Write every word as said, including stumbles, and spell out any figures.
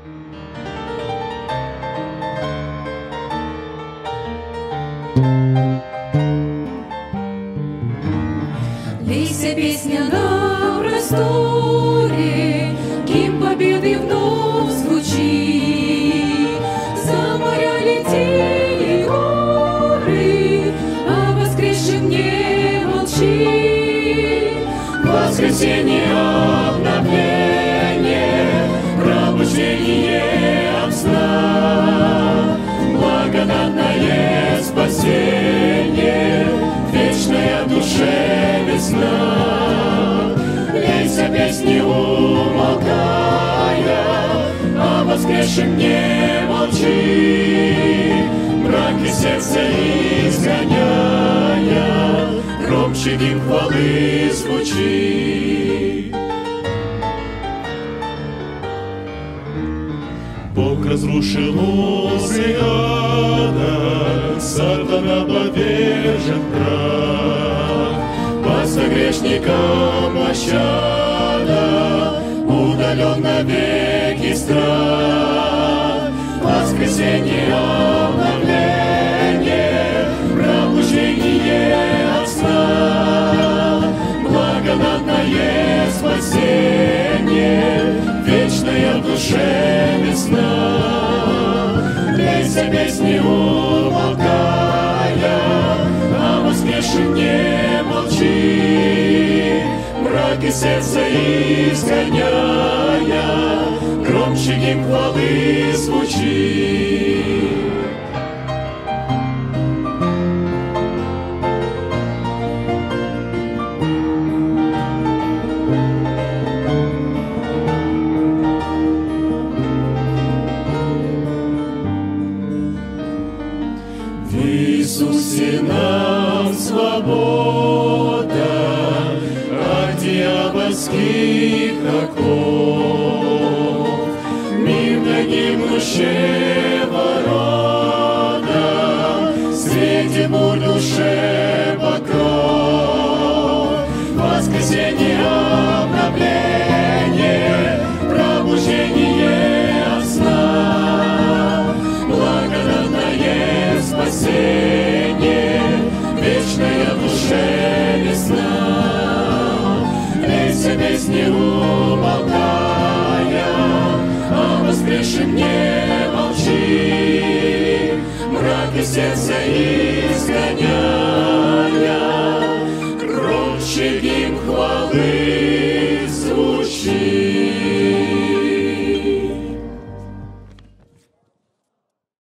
Лейся, песня на просторе, гимн победы вновь звучит. За моря лети и горы, а воскресшим не молчи. Воскресенье, обновление, пробуждение от сна, благодатное спасение, вечная душе весна. Лейся, песни умолкая, о воскресшем не молчи. Мраки сердца изгоняя, громче гимн хвалы звучи. Бог разрушил узы ада, сатана повержен прах. Паста грешникам пощада, удален навеки страх. Воскресенье, обновление, пробуждение от сна, благодатное спасение, вечная в душе весна. Лейся, песни умолкая, о воскресшем не молчи. Мраки сердца изгоняя, громче гимн хвалы звучи. В Иисусе нам свобода от дьявольских оков, мир нагибнущий